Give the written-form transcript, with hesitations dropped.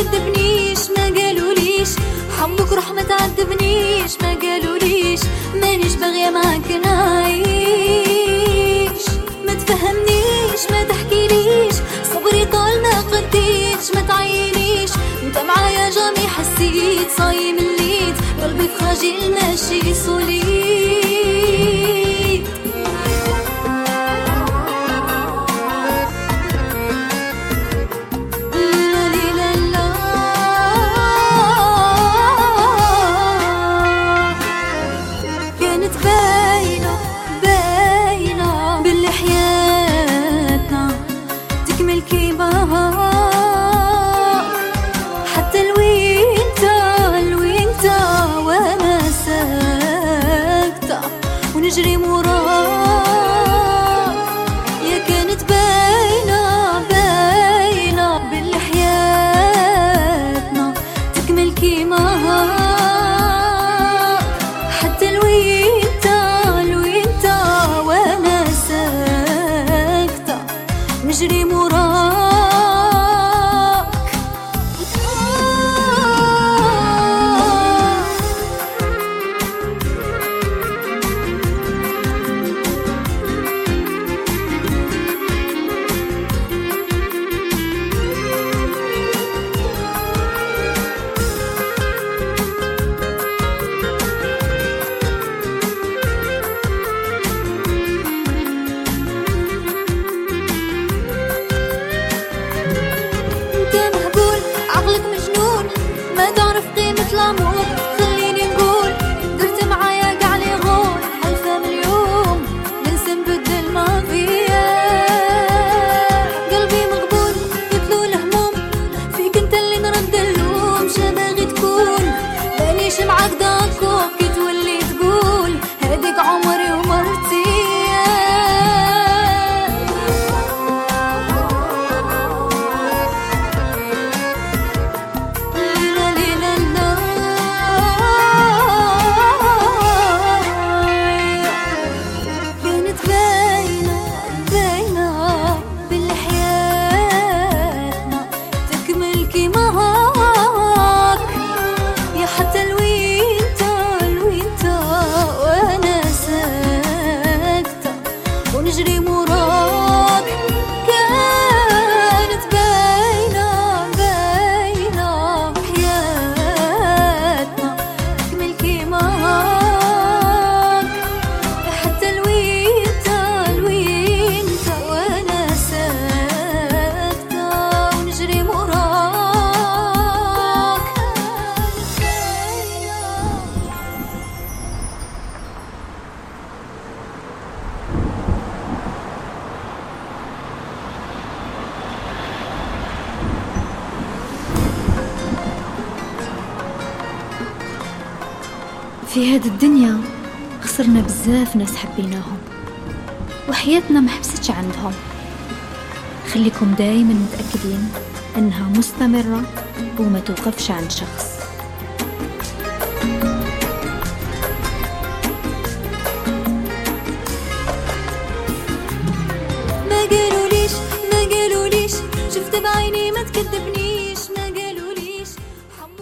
كذبنيش ما قالوليش حبك روح ما تعذبنيش ما قالوليش مانيش باغية معاك نعيش ما تفهمنيش ما تحكيليش صبري طال ما قديتش ما تعينيش انت معايا جامي حسيت صايم الليت قلبي فراجيل ماشي سوليد حتى الوينتا وانا ساكتة ونجري موراك يا كانت باينة باللي حياتنا تكمل كيما حتى الوينتا وانا ساكتة ونجري موراك ما تعرف قيمة العمر خليني نقول درت معايا قاع لي غول حلفة من اليوم ننسى نبدل ما فيا قلبي مغبون قتلو الهموم فيك انت اللي نرد اللوم شباغي تكون مانيش معاك داكور كي تولي تقول هاديك عمري ومرتي ونجري موراك كانت باينة حياتنا تكمل كيما حتى الوينتا وانا ساكتة ونجري موراك في هذه الدنيا خسرنا بزاف ناس حبيناهم وحياتنا ما حبستش عندهم. خليكم دايما متأكدين أنها مستمرة وما توقفش عند شخص.